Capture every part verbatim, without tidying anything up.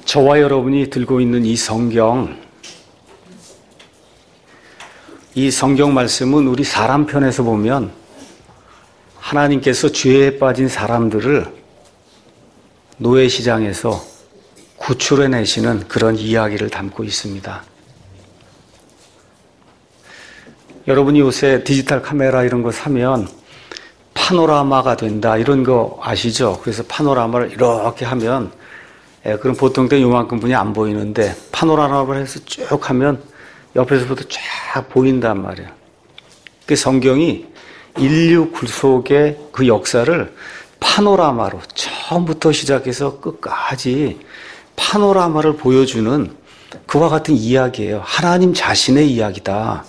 저와 여러분이 들고 있는 이 성경, 이 성경 말씀은 우리 사람 편에서 보면 하나님께서 죄에 빠진 사람들을 노예시장에서 구출해내시는 그런 이야기를 담고 있습니다. 여러분이 요새 디지털 카메라 이런 거 사면 파노라마가 된다 이런 거 아시죠? 그래서 파노라마를 이렇게 하면 예, 그럼 보통 때 요만큼 분이 안 보이는데 파노라마를 해서 쭉 하면 옆에서부터 쫙 보인단 말이에요. 그 성경이 인류 구속의 그 역사를 파노라마로 처음부터 시작해서 끝까지 파노라마를 보여주는 그와 같은 이야기예요. 하나님 자신의 이야기다.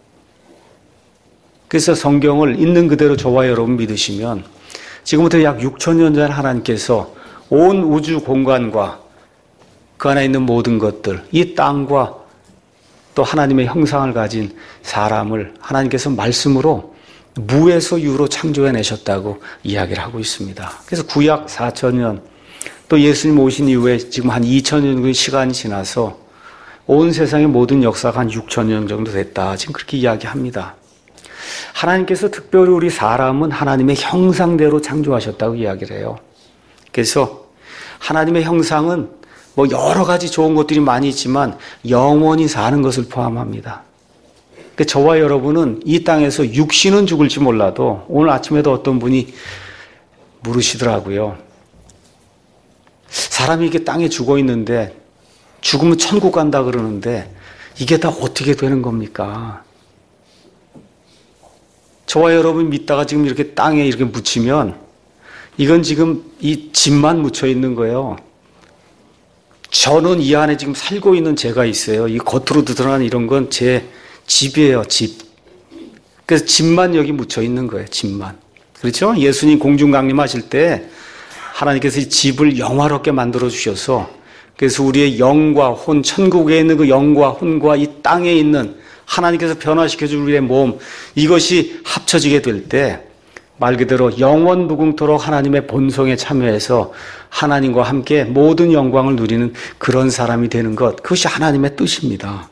그래서 성경을 있는 그대로 저와 여러분 믿으시면 지금부터 약 육천 년 전 하나님께서 온 우주 공간과 그 안에 있는 모든 것들, 이 땅과 또 하나님의 형상을 가진 사람을 하나님께서 말씀으로 무에서 유로 창조해내셨다고 이야기를 하고 있습니다. 그래서 구약 사천 년, 또 예수님 오신 이후에 지금 한 이천 년 정도의 시간이 지나서 온 세상의 모든 역사가 한 육천 년 정도 됐다. 지금 그렇게 이야기합니다. 하나님께서 특별히 우리 사람은 하나님의 형상대로 창조하셨다고 이야기를 해요. 그래서 하나님의 형상은 뭐 여러 가지 좋은 것들이 많이 있지만 영원히 사는 것을 포함합니다. 그러니까 저와 여러분은 이 땅에서 육신은 죽을지 몰라도 오늘 아침에도 어떤 분이 물으시더라고요. 사람이 이게 땅에 죽어 있는데 죽으면 천국 간다 그러는데 이게 다 어떻게 되는 겁니까? 저와 여러분 믿다가 지금 이렇게 땅에 이렇게 묻히면 이건 지금 이 집만 묻혀 있는 거예요. 저는 이 안에 지금 살고 있는 제가 있어요. 이 겉으로 드러나는 이런 건 제 집이에요, 집. 그래서 집만 여기 묻혀 있는 거예요, 집만. 그렇죠? 예수님 공중 강림하실 때 하나님께서 이 집을 영화롭게 만들어 주셔서 그래서 우리의 영과 혼, 천국에 있는 그 영과 혼과 이 땅에 있는 하나님께서 변화시켜 줄 우리의 몸, 이것이 합쳐지게 될 때 말 그대로 영원 무궁토록 하나님의 본성에 참여해서 하나님과 함께 모든 영광을 누리는 그런 사람이 되는 것, 그것이 하나님의 뜻입니다.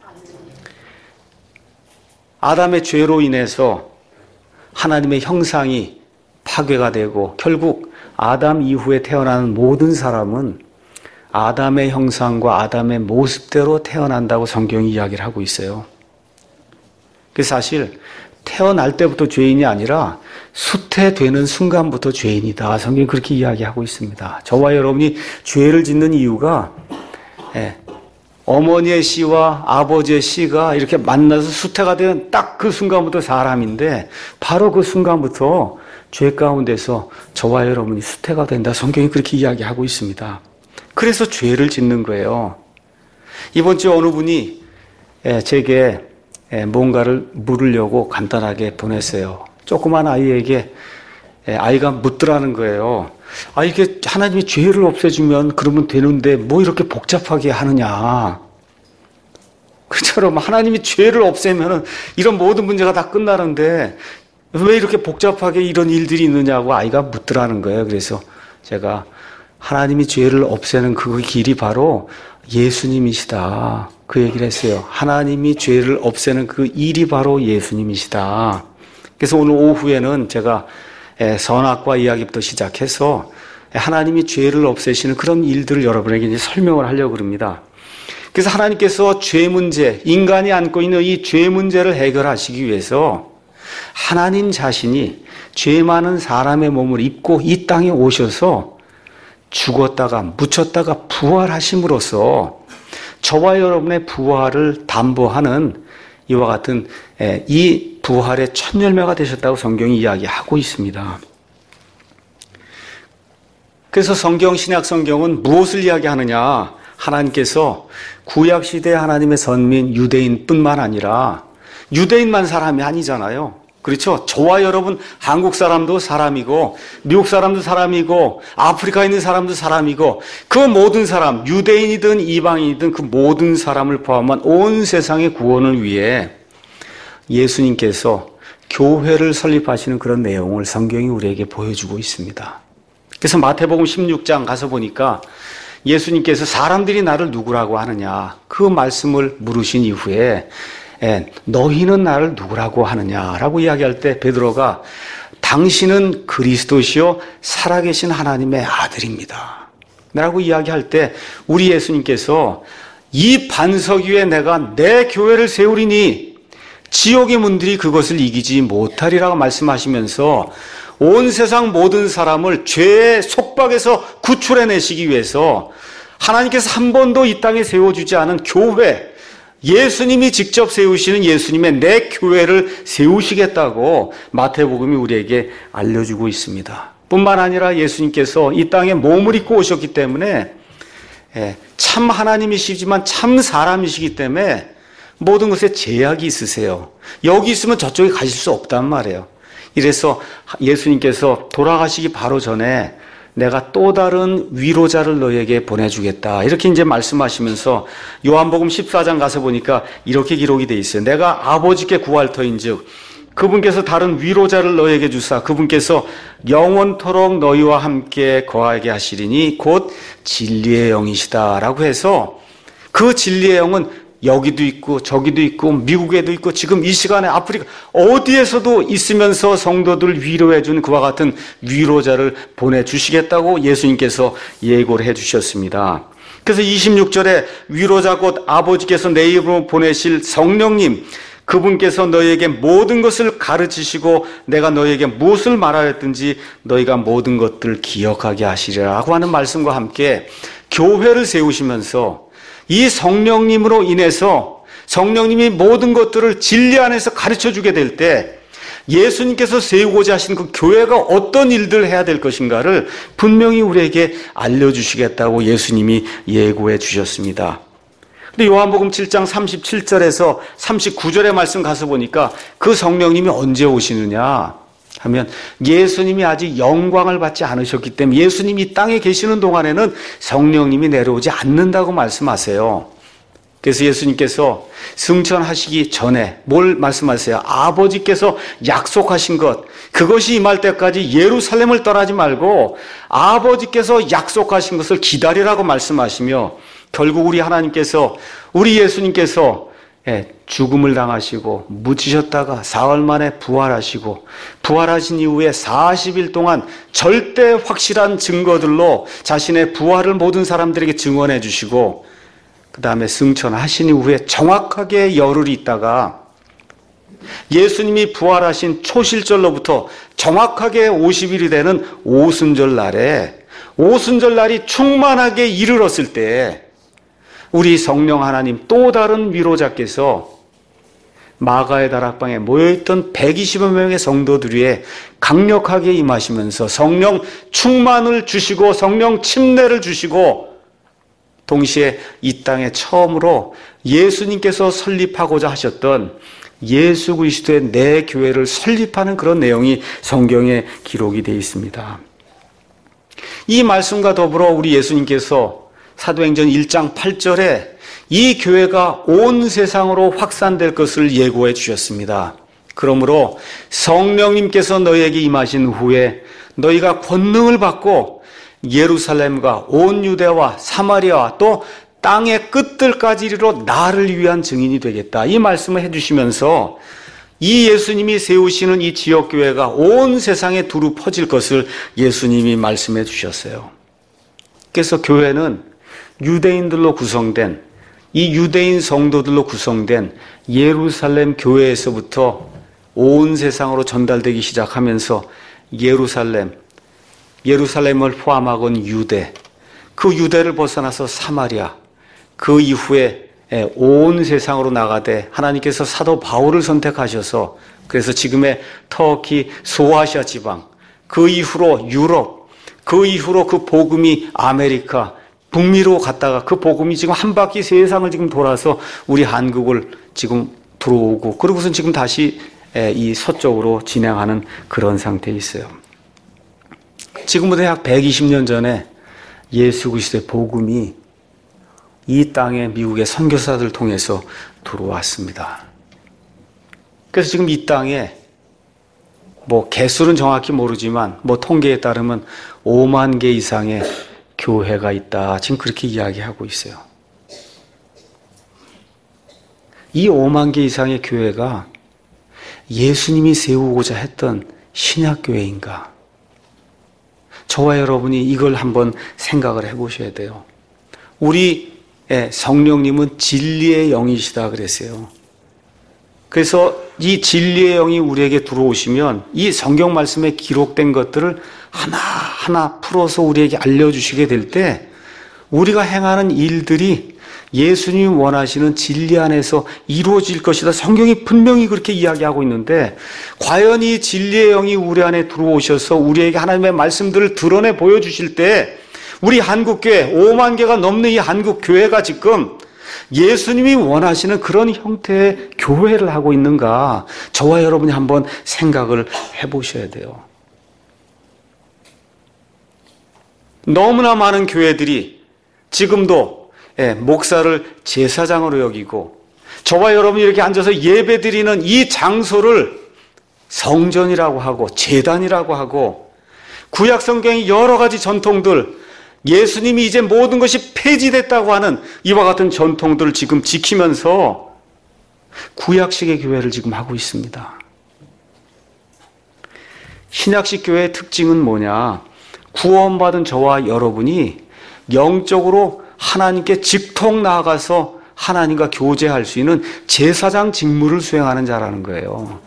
아담의 죄로 인해서 하나님의 형상이 파괴가 되고 결국 아담 이후에 태어나는 모든 사람은 아담의 형상과 아담의 모습대로 태어난다고 성경이 이야기를 하고 있어요. 그래서 사실 태어날 때부터 죄인이 아니라 수태되는 순간부터 죄인이다. 성경이 그렇게 이야기하고 있습니다. 저와 여러분이 죄를 짓는 이유가 예, 어머니의 씨와 아버지의 씨가 이렇게 만나서 수태가 되는 딱 그 순간부터 사람인데 바로 그 순간부터 죄 가운데서 저와 여러분이 수태가 된다. 성경이 그렇게 이야기하고 있습니다. 그래서 죄를 짓는 거예요. 이번 주에 어느 분이 예, 제게 뭔가를 물으려고 간단하게 보냈어요. 조그만 아이에게 아이가 묻더라는 거예요. 아, 이게 하나님이 죄를 없애주면 그러면 되는데 뭐 이렇게 복잡하게 하느냐. 그처럼 하나님이 죄를 없애면 이런 모든 문제가 다 끝나는데 왜 이렇게 복잡하게 이런 일들이 있느냐고 아이가 묻더라는 거예요. 그래서 제가 하나님이 죄를 없애는 그 길이 바로 예수님이시다. 그 얘기를 했어요. 하나님이 죄를 없애는 그 일이 바로 예수님이시다. 그래서 오늘 오후에는 제가 선악과 이야기부터 시작해서 하나님이 죄를 없애시는 그런 일들을 여러분에게 이제 설명을 하려고 합니다. 그래서 하나님께서 죄 문제, 인간이 안고 있는 이 죄 문제를 해결하시기 위해서 하나님 자신이 죄 많은 사람의 몸을 입고 이 땅에 오셔서 죽었다가 묻혔다가 부활하심으로써 저와 여러분의 부활을 담보하는 이와 같은 이 부활의 첫 열매가 되셨다고 성경이 이야기하고 있습니다. 그래서 성경, 신약 성경은 무엇을 이야기하느냐? 하나님께서 구약시대 하나님의 선민 유대인뿐만 아니라 유대인만 사람이 아니잖아요. 그렇죠? 저와 여러분 한국 사람도 사람이고 미국 사람도 사람이고 아프리카에 있는 사람도 사람이고 그 모든 사람, 유대인이든 이방인이든 그 모든 사람을 포함한 온 세상의 구원을 위해 예수님께서 교회를 설립하시는 그런 내용을 성경이 우리에게 보여주고 있습니다. 그래서 마태복음 십육 장 가서 보니까 예수님께서 사람들이 나를 누구라고 하느냐 그 말씀을 물으신 이후에 예, 너희는 나를 누구라고 하느냐라고 이야기할 때 베드로가 당신은 그리스도시요 살아계신 하나님의 아들입니다 라고 이야기할 때 우리 예수님께서 이 반석 위에 내가 내 교회를 세우리니 지옥의 문들이 그것을 이기지 못하리라고 말씀하시면서 온 세상 모든 사람을 죄의 속박에서 구출해내시기 위해서 하나님께서 한 번도 이 땅에 세워주지 않은 교회, 예수님이 직접 세우시는 예수님의 내 교회를 세우시겠다고 마태복음이 우리에게 알려주고 있습니다. 뿐만 아니라 예수님께서 이 땅에 몸을 입고 오셨기 때문에 참 하나님이시지만 참 사람이시기 때문에 모든 것에 제약이 있으세요. 여기 있으면 저쪽에 가실 수 없단 말이에요. 이래서 예수님께서 돌아가시기 바로 전에 내가 또 다른 위로자를 너에게 보내주겠다. 이렇게 이제 말씀하시면서 요한복음 십사 장 가서 보니까 이렇게 기록이 돼 있어요. 내가 아버지께 구할 터인 즉 그분께서 다른 위로자를 너에게 주사 그분께서 영원토록 너희와 함께 거하게 하시리니 곧 진리의 영이시다 라고 해서 그 진리의 영은 여기도 있고 저기도 있고 미국에도 있고 지금 이 시간에 아프리카 어디에서도 있으면서 성도들을 위로해 준 그와 같은 위로자를 보내주시겠다고 예수님께서 예고를 해 주셨습니다. 그래서 이십육 절에 위로자 곧 아버지께서 내 이름으로 보내실 성령님 그분께서 너희에게 모든 것을 가르치시고 내가 너희에게 무엇을 말하였든지 너희가 모든 것들을 기억하게 하시리라고 하는 말씀과 함께 교회를 세우시면서 이 성령님으로 인해서 성령님이 모든 것들을 진리 안에서 가르쳐주게 될 때 예수님께서 세우고자 하신 그 교회가 어떤 일들을 해야 될 것인가를 분명히 우리에게 알려주시겠다고 예수님이 예고해 주셨습니다. 근데 요한복음 칠 장 삼십칠 절에서 삼십구 절의 말씀 가서 보니까 그 성령님이 언제 오시느냐 하면 예수님이 아직 영광을 받지 않으셨기 때문에 예수님이 이 땅에 계시는 동안에는 성령님이 내려오지 않는다고 말씀하세요. 그래서 예수님께서 승천하시기 전에 뭘 말씀하세요? 아버지께서 약속하신 것 그것이 임할 때까지 예루살렘을 떠나지 말고 아버지께서 약속하신 것을 기다리라고 말씀하시며 결국 우리 하나님께서 우리 예수님께서 죽음을 당하시고 묻히셨다가 사흘 만에 부활하시고 부활하신 이후에 사십 일 동안 절대 확실한 증거들로 자신의 부활을 모든 사람들에게 증언해 주시고 그 다음에 승천하신 이후에 정확하게 열흘 있다가 예수님이 부활하신 초실절로부터 정확하게 오십 일이 되는 오순절 날에 오순절 날이 충만하게 이르렀을 때 우리 성령 하나님 또 다른 위로자께서 마가의 다락방에 모여있던 백이십여 명의 성도들 위에 강력하게 임하시면서 성령 충만을 주시고 성령 침례를 주시고 동시에 이 땅에 처음으로 예수님께서 설립하고자 하셨던 예수 그리스도의 내 교회를 설립하는 그런 내용이 성경에 기록이 되어 있습니다. 이 말씀과 더불어 우리 예수님께서 사도행전 일 장 팔 절에 이 교회가 온 세상으로 확산될 것을 예고해 주셨습니다. 그러므로 성령님께서 너희에게 임하신 후에 너희가 권능을 받고 예루살렘과 온 유대와 사마리아와 또 땅의 끝들까지 이르러 나를 위한 증인이 되겠다. 이 말씀을 해주시면서 이 예수님이 세우시는 이 지역교회가 온 세상에 두루 퍼질 것을 예수님이 말씀해 주셨어요. 그래서 교회는 유대인들로 구성된 이 유대인 성도들로 구성된 예루살렘 교회에서부터 온 세상으로 전달되기 시작하면서 예루살렘, 예루살렘을 포함하건 유대, 그 유대를 벗어나서 사마리아, 그 이후에 온 세상으로 나가되 하나님께서 사도 바울을 선택하셔서 그래서 지금의 터키, 소아시아 지방, 그 이후로 유럽, 그 이후로 그 복음이 아메리카, 북미로 갔다가 그 복음이 지금 한 바퀴 세상을 지금 돌아서 우리 한국을 지금 들어오고 그러고선 지금 다시 이 서쪽으로 진행하는 그런 상태에 있어요. 지금부터 약 백이십 년 전에 예수 그리스도의 복음이 이 땅에 미국의 선교사들을 통해서 들어왔습니다. 그래서 지금 이 땅에 뭐 개수는 정확히 모르지만 뭐 통계에 따르면 오만 개 이상의 교회가 있다. 지금 그렇게 이야기하고 있어요. 이 오만 개 이상의 교회가 예수님이 세우고자 했던 신약교회인가? 저와 여러분이 이걸 한번 생각을 해보셔야 돼요. 우리 성령님은 진리의 영이시다 그랬어요. 그래서 이 진리의 영이 우리에게 들어오시면 이 성경 말씀에 기록된 것들을 하나하나 풀어서 우리에게 알려주시게 될 때 우리가 행하는 일들이 예수님이 원하시는 진리 안에서 이루어질 것이다. 성경이 분명히 그렇게 이야기하고 있는데 과연 이 진리의 영이 우리 안에 들어오셔서 우리에게 하나님의 말씀들을 드러내 보여주실 때 우리 한국교회 오만 개가 넘는 이 한국교회가 지금 예수님이 원하시는 그런 형태의 교회를 하고 있는가? 저와 여러분이 한번 생각을 해보셔야 돼요. 너무나 많은 교회들이 지금도 목사를 제사장으로 여기고 저와 여러분이 이렇게 앉아서 예배드리는 이 장소를 성전이라고 하고 제단이라고 하고 구약 성경의 여러 가지 전통들 예수님이 이제 모든 것이 폐지됐다고 하는 이와 같은 전통들을 지금 지키면서 구약식의 교회를 지금 하고 있습니다. 신약식 교회의 특징은 뭐냐? 구원받은 저와 여러분이 영적으로 하나님께 직통 나아가서 하나님과 교제할 수 있는 제사장 직무를 수행하는 자라는 거예요.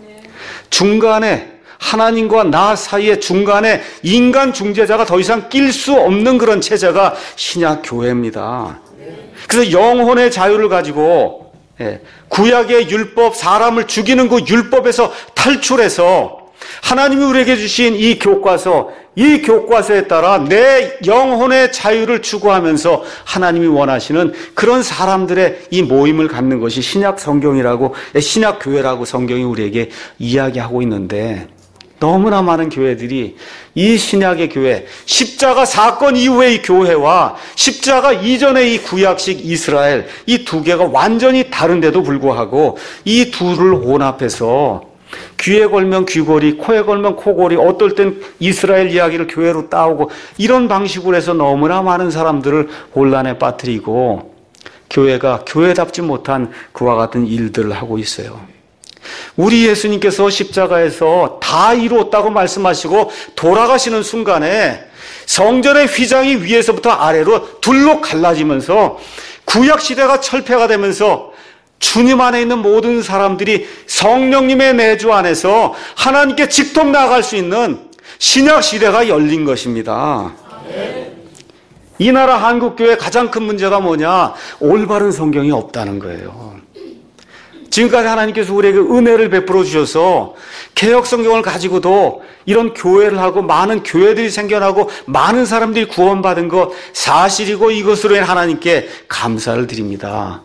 중간에 하나님과 나 사이에 중간에 인간 중재자가 더 이상 낄 수 없는 그런 체제가 신약 교회입니다. 그래서 영혼의 자유를 가지고 구약의 율법, 사람을 죽이는 그 율법에서 탈출해서 하나님이 우리에게 주신 이 교과서, 이 교과서에 따라 내 영혼의 자유를 추구하면서 하나님이 원하시는 그런 사람들의 이 모임을 갖는 것이 신약 성경이라고, 신약 교회라고 성경이 우리에게 이야기하고 있는데 너무나 많은 교회들이 이 신약의 교회, 십자가 사건 이후의 이 교회와 십자가 이전의 이 구약식 이스라엘, 이 두 개가 완전히 다른데도 불구하고 이 둘을 혼합해서 귀에 걸면 귀걸이, 코에 걸면 코걸이, 어떨 땐 이스라엘 이야기를 교회로 따오고 이런 방식으로 해서 너무나 많은 사람들을 혼란에 빠뜨리고 교회가 교회답지 못한 그와 같은 일들을 하고 있어요. 우리 예수님께서 십자가에서 다 이루었다고 말씀하시고 돌아가시는 순간에 성전의 휘장이 위에서부터 아래로 둘로 갈라지면서 구약시대가 철폐가 되면서 주님 안에 있는 모든 사람들이 성령님의 내주 안에서 하나님께 직통 나아갈 수 있는 신약시대가 열린 것입니다. 이 나라 한국교회의 가장 큰 문제가 뭐냐? 올바른 성경이 없다는 거예요. 지금까지 하나님께서 우리에게 은혜를 베풀어 주셔서 개혁 성경을 가지고도 이런 교회를 하고 많은 교회들이 생겨나고 많은 사람들이 구원받은 것 사실이고 이것으로 인해 하나님께 감사를 드립니다.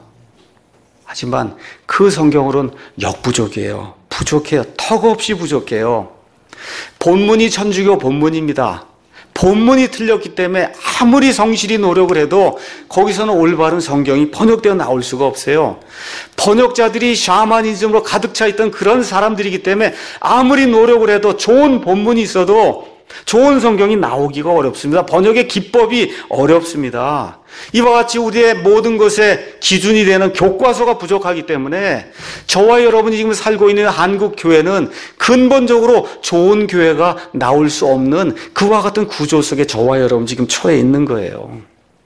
하지만 그 성경으로는 역부족이에요. 부족해요. 턱없이 부족해요. 본문이 천주교 본문입니다. 본문이 틀렸기 때문에 아무리 성실히 노력을 해도 거기서는 올바른 성경이 번역되어 나올 수가 없어요. 번역자들이 샤머니즘으로 가득 차 있던 그런 사람들이기 때문에 아무리 노력을 해도 좋은 본문이 있어도 좋은 성경이 나오기가 어렵습니다. 번역의 기법이 어렵습니다. 이와 같이 우리의 모든 것의 기준이 되는 교과서가 부족하기 때문에 저와 여러분이 지금 살고 있는 한국 교회는 근본적으로 좋은 교회가 나올 수 없는 그와 같은 구조 속에 저와 여러분 지금 처해 있는 거예요.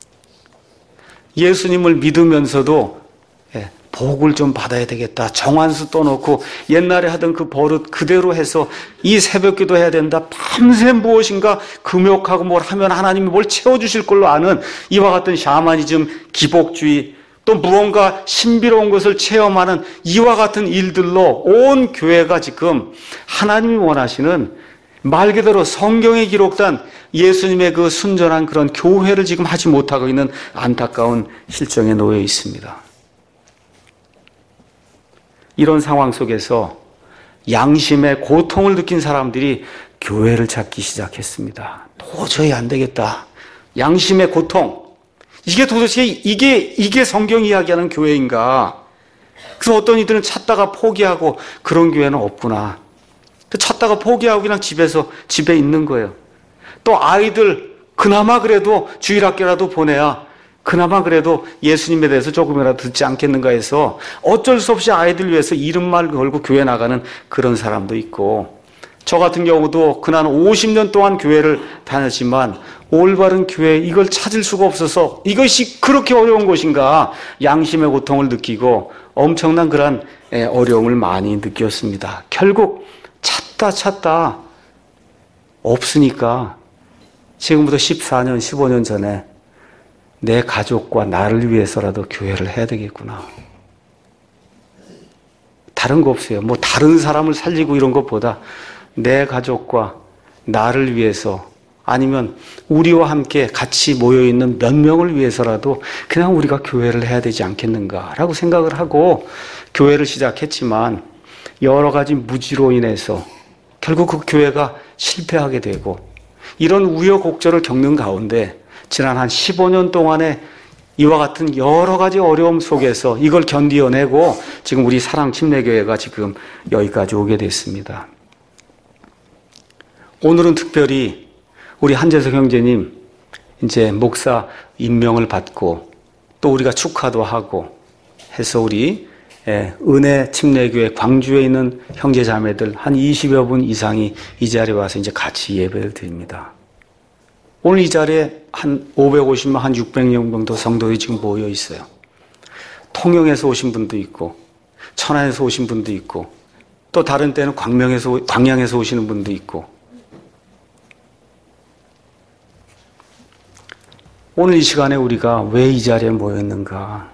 예수님을 믿으면서도 복을 좀 받아야 되겠다. 정한수 떠놓고 옛날에 하던 그 버릇 그대로 해서 이 새벽기도 해야 된다. 밤새 무엇인가 금욕하고 뭘 하면 하나님이 뭘 채워주실 걸로 아는 이와 같은 샤머니즘, 기복주의, 또 무언가 신비로운 것을 체험하는 이와 같은 일들로 온 교회가 지금 하나님이 원하시는 말 그대로 성경에 기록된 예수님의 그 순전한 그런 교회를 지금 하지 못하고 있는 안타까운 실정에 놓여 있습니다. 이런 상황 속에서 양심의 고통을 느낀 사람들이 교회를 찾기 시작했습니다. 도저히 안 되겠다. 양심의 고통. 이게 도대체 이게 이게 성경이 이야기하는 교회인가? 그래서 어떤 이들은 찾다가 포기하고 그런 교회는 없구나. 찾다가 포기하고 그냥 집에서 집에 있는 거예요. 또 아이들 그나마 그래도 주일학교라도 보내야 그나마 그래도 예수님에 대해서 조금이라도 듣지 않겠는가 해서 어쩔 수 없이 아이들 위해서 이름만 걸고 교회 나가는 그런 사람도 있고, 저 같은 경우도 그날 오십 년 동안 교회를 다녔지만 올바른 교회 이걸 찾을 수가 없어서 이것이 그렇게 어려운 것인가 양심의 고통을 느끼고 엄청난 그런 어려움을 많이 느꼈습니다. 결국 찾다 찾다 없으니까 지금부터 십사 년, 십오 년 전에 내 가족과 나를 위해서라도 교회를 해야 되겠구나. 다른 거 없어요. 뭐 다른 사람을 살리고 이런 것보다 내 가족과 나를 위해서, 아니면 우리와 함께 같이 모여있는 몇 명을 위해서라도 그냥 우리가 교회를 해야 되지 않겠는가라고 생각을 하고 교회를 시작했지만 여러 가지 무지로 인해서 결국 그 교회가 실패하게 되고, 이런 우여곡절을 겪는 가운데 지난 한 십오 년 동안에 이와 같은 여러 가지 어려움 속에서 이걸 견디어내고 지금 우리 사랑침례교회가 지금 여기까지 오게 됐습니다. 오늘은 특별히 우리 한재석 형제님 이제 목사 임명을 받고 또 우리가 축하도 하고 해서 우리 은혜 침례교회 광주에 있는 형제 자매들 한 이십여 분 이상이 이 자리에 와서 이제 같이 예배를 드립니다. 오늘 이 자리에 한 오백오십 명, 한 육백 명 정도 성도들이 지금 모여 있어요. 통영에서 오신 분도 있고, 천안에서 오신 분도 있고, 또 다른 때는 광명에서, 광양에서 오시는 분도 있고. 오늘 이 시간에 우리가 왜 이 자리에 모였는가?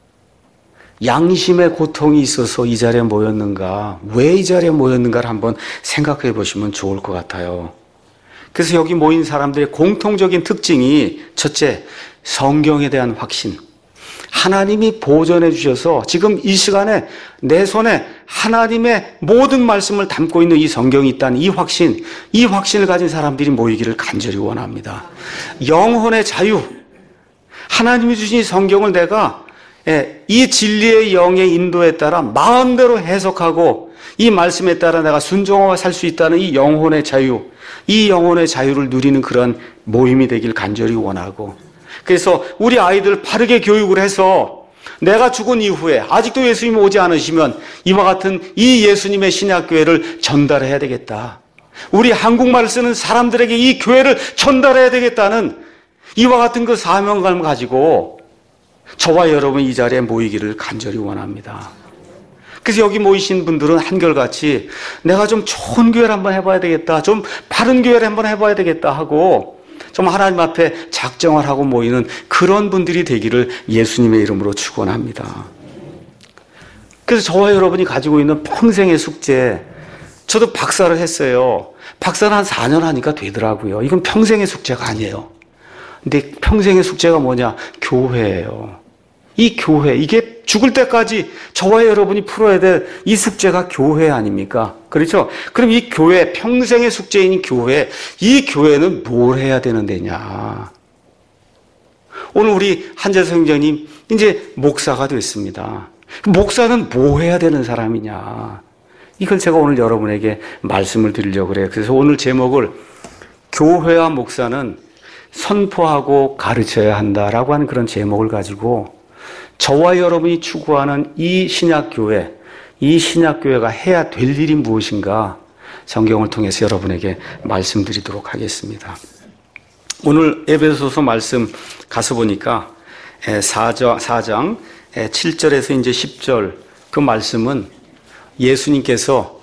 양심의 고통이 있어서 이 자리에 모였는가? 왜 이 자리에 모였는가를 한번 생각해 보시면 좋을 것 같아요. 그래서 여기 모인 사람들의 공통적인 특징이 첫째, 성경에 대한 확신. 하나님이 보존해 주셔서 지금 이 시간에 내 손에 하나님의 모든 말씀을 담고 있는 이 성경이 있다는 이 확신, 이 확신을 가진 사람들이 모이기를 간절히 원합니다. 영혼의 자유. 하나님이 주신 이 성경을 내가 이 진리의 영의 인도에 따라 마음대로 해석하고 이 말씀에 따라 내가 순종하고 살 수 있다는 이 영혼의 자유, 이 영혼의 자유를 누리는 그런 모임이 되길 간절히 원하고, 그래서 우리 아이들 바르게 교육을 해서 내가 죽은 이후에 아직도 예수님이 오지 않으시면 이와 같은 이 예수님의 신약교회를 전달해야 되겠다. 우리 한국말을 쓰는 사람들에게 이 교회를 전달해야 되겠다는 이와 같은 그 사명감을 가지고 저와 여러분 이 자리에 모이기를 간절히 원합니다. 그래서 여기 모이신 분들은 한결같이 내가 좀 좋은 교회를 한번 해봐야 되겠다, 좀 바른 교회를 한번 해봐야 되겠다 하고 정말 하나님 앞에 작정을 하고 모이는 그런 분들이 되기를 예수님의 이름으로 축원합니다. 그래서 저와 여러분이 가지고 있는 평생의 숙제, 저도 박사를 했어요. 박사는 한 사 년 하니까 되더라고요. 이건 평생의 숙제가 아니에요. 근데 평생의 숙제가 뭐냐? 교회예요. 이 교회, 이게 죽을 때까지 저와 여러분이 풀어야 될 이 숙제가 교회 아닙니까? 그렇죠? 그럼 이 교회, 평생의 숙제인 교회, 이 교회는 뭘 해야 되는 데냐? 오늘 우리 한재석 형제님 이제 목사가 됐습니다. 목사는 뭐 해야 되는 사람이냐? 이걸 제가 오늘 여러분에게 말씀을 드리려고 그래요. 그래서 오늘 제목을 교회와 목사는 선포하고 가르쳐야 한다라고 하는 그런 제목을 가지고 저와 여러분이 추구하는 이 신약교회, 이 신약교회가 해야 될 일이 무엇인가 성경을 통해서 여러분에게 말씀드리도록 하겠습니다. 오늘 에베소서 말씀 가서 보니까 사 장 칠 절에서 이제 십 절 그 말씀은 예수님께서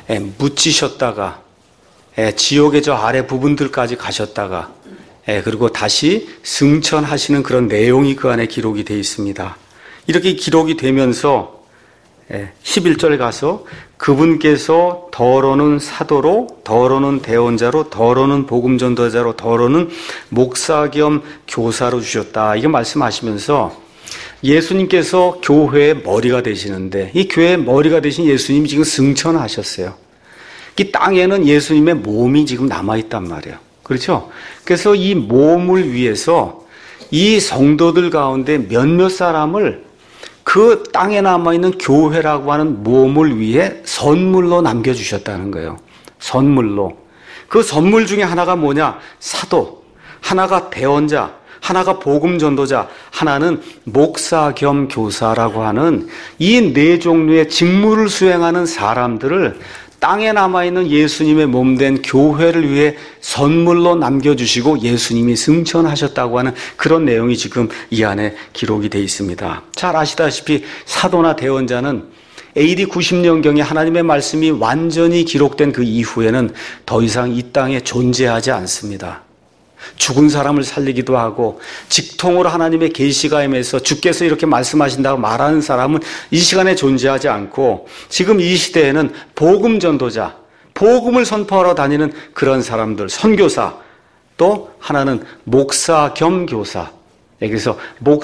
묻히셨다가 지옥의 저 아래 부분들까지 가셨다가 그리고 다시 승천하시는 그런 내용이 그 안에 기록이 되어 있습니다. 이렇게 기록이 되면서 십일 절에 가서 그분께서 더러는 사도로, 더러는 대언자로, 더러는 복음전도자로, 더러는 목사 겸 교사로 주셨다. 이거 말씀하시면서 예수님께서 교회의 머리가 되시는데 이 교회의 머리가 되신 예수님이 지금 승천하셨어요. 이 땅에는 예수님의 몸이 지금 남아있단 말이에요. 그렇죠? 그래서 이 몸을 위해서 이 성도들 가운데 몇몇 사람을 그 땅에 남아있는 교회라고 하는 몸을 위해 선물로 남겨주셨다는 거예요. 선물로. 그 선물 중에 하나가 뭐냐? 사도. 하나가 대언자, 하나가 복음 전도자, 하나는 목사 겸 교사라고 하는 이 네 종류의 직무를 수행하는 사람들을 땅에 남아있는 예수님의 몸된 교회를 위해 선물로 남겨주시고 예수님이 승천하셨다고 하는 그런 내용이 지금 이 안에 기록이 되어 있습니다. 잘 아시다시피 사도나 대언자는 에이디 구십 년경에 하나님의 말씀이 완전히 기록된 그 이후에는 더 이상 이 땅에 존재하지 않습니다. 죽은 사람을 살리기도 하고 직통으로 하나님의 계시가 임해서 주께서 이렇게 말씀하신다고 말하는 사람은 이 시간에 존재하지 않고 지금 이 시대에는 복음 전도자, 복음을 선포하러 다니는 그런 사람들, 선교사, 또 하나는 목사 겸 교사. 그래서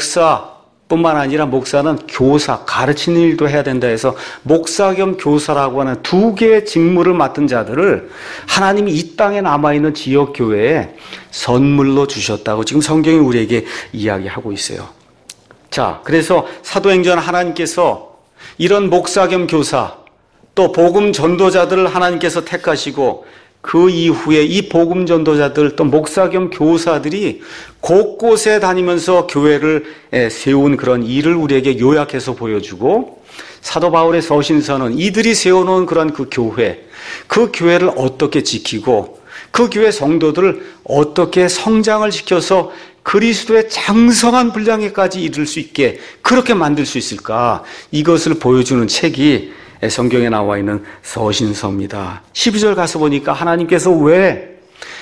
목사뿐만 아니라 목사는 교사, 가르치는 일도 해야 된다 해서 목사 겸 교사라고 하는 두 개의 직무를 맡은 자들을 하나님이 이 땅에 남아있는 지역교회에 선물로 주셨다고 지금 성경이 우리에게 이야기하고 있어요. 자, 그래서 사도행전 하나님께서 이런 목사 겸 교사, 또 복음 전도자들을 하나님께서 택하시고 그 이후에 이 복음 전도자들 또 목사 겸 교사들이 곳곳에 다니면서 교회를 세운 그런 일을 우리에게 요약해서 보여주고 사도 바울의 서신서는 이들이 세워놓은 그런 그 교회, 그 교회를 어떻게 지키고 그 교회 성도들을 어떻게 성장을 시켜서 그리스도의 장성한 분량에까지 이를 수 있게 그렇게 만들 수 있을까? 이것을 보여주는 책이 성경에 나와 있는 서신서입니다. 십이 절 가서 보니까 하나님께서 왜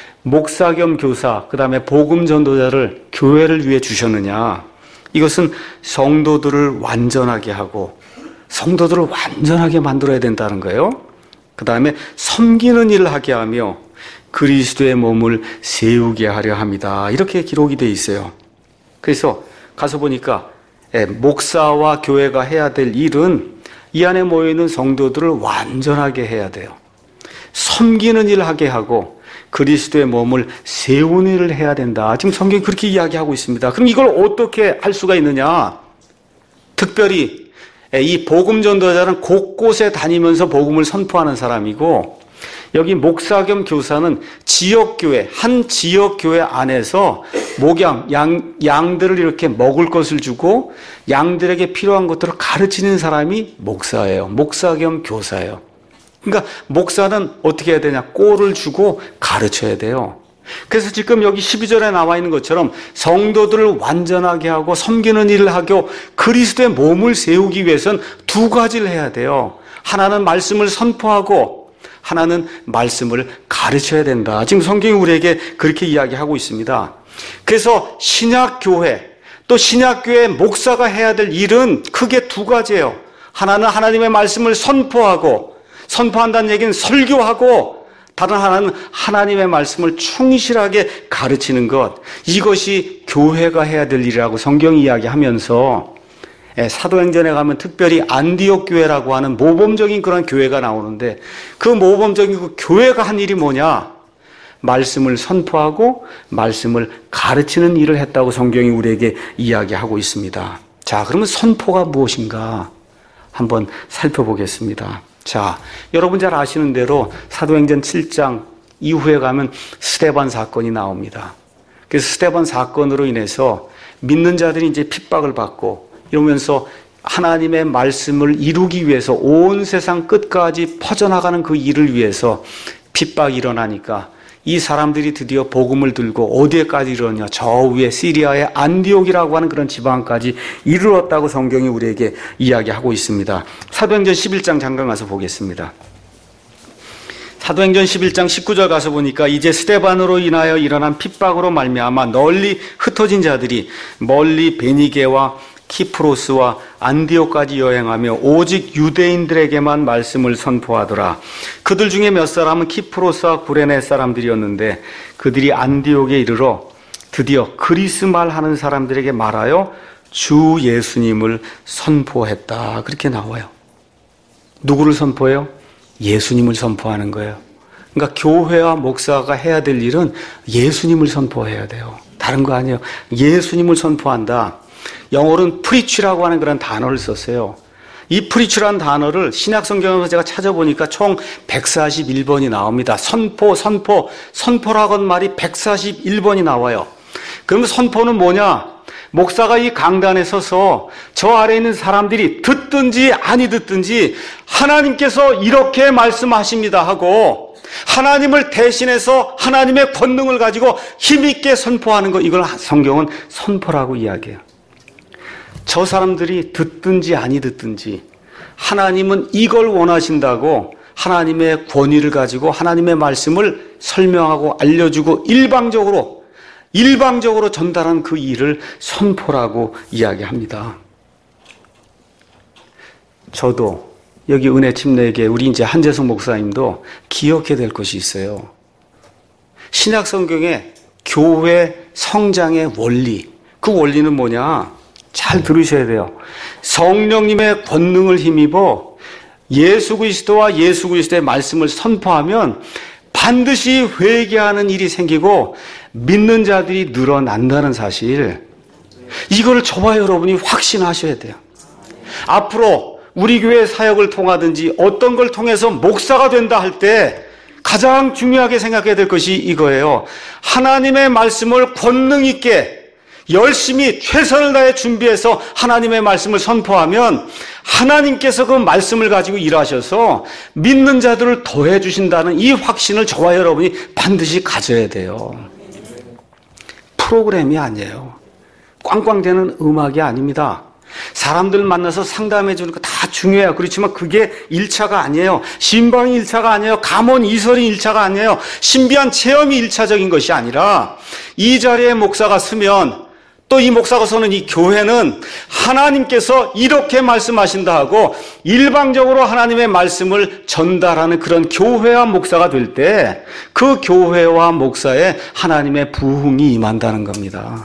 목사 겸 교사, 그 다음에 복음 전도자를 교회를 위해 주셨느냐? 이것은 성도들을 완전하게 하고 성도들을 완전하게 만들어야 된다는 거예요. 그 다음에 섬기는 일을 하게 하며 그리스도의 몸을 세우게 하려 합니다. 이렇게 기록이 되어 있어요. 그래서 가서 보니까 목사와 교회가 해야 될 일은 이 안에 모여있는 성도들을 완전하게 해야 돼요. 섬기는 일을 하게 하고 그리스도의 몸을 세우는 일을 해야 된다. 지금 성경이 그렇게 이야기하고 있습니다. 그럼 이걸 어떻게 할 수가 있느냐? 특별히 이 복음 전도자는 곳곳에 다니면서 복음을 선포하는 사람이고 여기 목사 겸 교사는 지역교회, 한 지역교회 안에서 목양, 양, 양들을 이렇게 먹을 것을 주고 양들에게 필요한 것들을 가르치는 사람이 목사예요. 목사 겸 교사예요. 그러니까 목사는 어떻게 해야 되냐? 꼴을 주고 가르쳐야 돼요. 그래서 지금 여기 십이 절에 나와 있는 것처럼 성도들을 완전하게 하고 섬기는 일을 하고 그리스도의 몸을 세우기 위해서는 두 가지를 해야 돼요. 하나는 말씀을 선포하고 하나는 말씀을 가르쳐야 된다. 지금 성경이 우리에게 그렇게 이야기하고 있습니다. 그래서 신약교회, 또 신약교회 목사가 해야 될 일은 크게 두 가지예요. 하나는 하나님의 말씀을 선포하고, 선포한다는 얘기는 설교하고, 다른 하나는 하나님의 말씀을 충실하게 가르치는 것. 이것이 교회가 해야 될 일이라고 성경이 이야기하면서 사도행전에 가면 특별히 안디옥 교회라고 하는 모범적인 그런 교회가 나오는데 그 모범적인 그 교회가 한 일이 뭐냐? 말씀을 선포하고 말씀을 가르치는 일을 했다고 성경이 우리에게 이야기하고 있습니다. 자, 그러면 선포가 무엇인가? 한번 살펴보겠습니다. 자, 여러분 잘 아시는 대로 사도행전 칠 장 이후에 가면 스데반 사건이 나옵니다. 그래서 스데반 사건으로 인해서 믿는 자들이 이제 핍박을 받고 이러면서 하나님의 말씀을 이루기 위해서 온 세상 끝까지 퍼져나가는 그 일을 위해서 핍박이 일어나니까 이 사람들이 드디어 복음을 들고 어디에까지 이르렀냐? 저 위에 시리아의 안디옥이라고 하는 그런 지방까지 이르렀다고 성경이 우리에게 이야기하고 있습니다. 사도행전 십일 장 잠깐 가서 보겠습니다. 사도행전 십일 장 십구 절 가서 보니까 이제 스데반으로 인하여 일어난 핍박으로 말미암아 널리 흩어진 자들이 멀리 베니게와 키프로스와 안디옥까지 여행하며 오직 유대인들에게만 말씀을 선포하더라. 그들 중에 몇 사람은 키프로스와 구레네 사람들이었는데 그들이 안디옥에 이르러 드디어 그리스 말 하는 사람들에게 말하여 주 예수님을 선포했다. 그렇게 나와요. 누구를 선포해요? 예수님을 선포하는 거예요. 그러니까 교회와 목사가 해야 될 일은 예수님을 선포해야 돼요. 다른 거 아니에요. 예수님을 선포한다. 영어로는 preach라고 하는 그런 단어를 썼어요. 이 프리치라는 단어를 신약성경에서 제가 찾아보니까 총 백사십일 번이 나옵니다. 선포, 선포, 선포라고 하는 말이 백사십일 번이 나와요. 그러면 선포는 뭐냐? 목사가 이 강단에 서서 저 아래에 있는 사람들이 듣든지 아니 듣든지 하나님께서 이렇게 말씀하십니다 하고 하나님을 대신해서 하나님의 권능을 가지고 힘있게 선포하는 것, 이걸 성경은 선포라고 이야기해요. 저 사람들이 듣든지 아니 듣든지 하나님은 이걸 원하신다고 하나님의 권위를 가지고 하나님의 말씀을 설명하고 알려주고 일방적으로 일방적으로 전달한 그 일을 선포라고 이야기합니다. 저도 여기 은혜 침례에게 우리 이제 한재성 목사님도 기억해야 될 것이 있어요. 신약 성경의 교회 성장의 원리, 그 원리는 뭐냐? 잘 들으셔야 돼요. 성령님의 권능을 힘입어 예수 그리스도와 예수 그리스도의 말씀을 선포하면 반드시 회개하는 일이 생기고 믿는 자들이 늘어난다는 사실, 이걸 저와 여러분이 확신하셔야 돼요. 앞으로 우리 교회 사역을 통하든지 어떤 걸 통해서 목사가 된다 할 때 가장 중요하게 생각해야 될 것이 이거예요. 하나님의 말씀을 권능 있게 열심히 최선을 다해 준비해서 하나님의 말씀을 선포하면 하나님께서 그 말씀을 가지고 일하셔서 믿는 자들을 더해 주신다는 이 확신을 저와 여러분이 반드시 가져야 돼요. 프로그램이 아니에요. 꽝꽝대는 음악이 아닙니다. 사람들 만나서 상담해 주는 거 다 중요해요. 그렇지만 그게 일 차가 아니에요. 신방이 일 차가 아니에요. 감언 이설이 일 차가 아니에요. 신비한 체험이 일 차적인 것이 아니라 이 자리에 목사가 서면 또 이 목사가 서는 이 교회는 하나님께서 이렇게 말씀하신다 하고 일방적으로 하나님의 말씀을 전달하는 그런 교회와 목사가 될 때 그 교회와 목사에 하나님의 부흥이 임한다는 겁니다.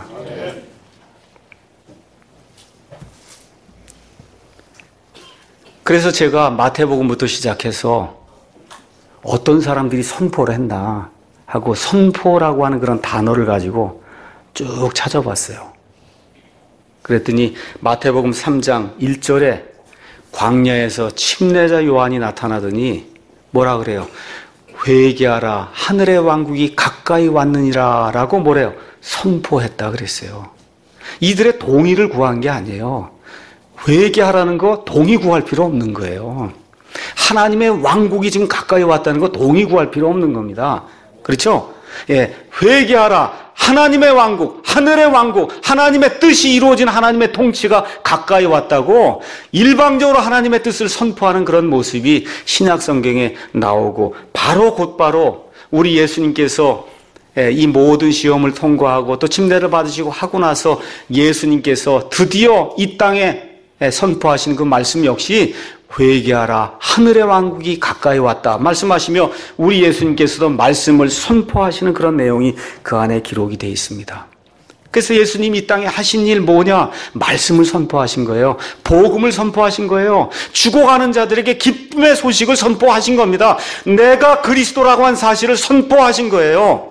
그래서 제가 마태복음부터 시작해서 어떤 사람들이 선포를 했나 하고 선포라고 하는 그런 단어를 가지고 쭉 찾아봤어요. 그랬더니 마태복음 삼 장 일 절에 광야에서 침례자 요한이 나타나더니 뭐라 그래요? 회개하라, 하늘의 왕국이 가까이 왔느니라 라고 뭐래요? 선포했다 그랬어요. 이들의 동의를 구한 게 아니에요. 회개하라는 거 동의 구할 필요 없는 거예요. 하나님의 왕국이 지금 가까이 왔다는 거 동의 구할 필요 없는 겁니다. 그렇죠? 예, 회개하라. 하나님의 왕국, 하늘의 왕국, 하나님의 뜻이 이루어진 하나님의 통치가 가까이 왔다고 일방적으로 하나님의 뜻을 선포하는 그런 모습이 신약 성경에 나오고 바로 곧바로 우리 예수님께서 이 모든 시험을 통과하고 또 침례를 받으시고 하고 나서 예수님께서 드디어 이 땅에 선포하신 그 말씀 역시 회개하라, 하늘의 왕국이 가까이 왔다 말씀하시며 우리 예수님께서도 말씀을 선포하시는 그런 내용이 그 안에 기록이 되어 있습니다. 그래서 예수님이 이 땅에 하신 일 뭐냐? 말씀을 선포하신 거예요. 복음을 선포하신 거예요. 죽어가는 자들에게 기쁨의 소식을 선포하신 겁니다. 내가 그리스도라고 한 사실을 선포하신 거예요.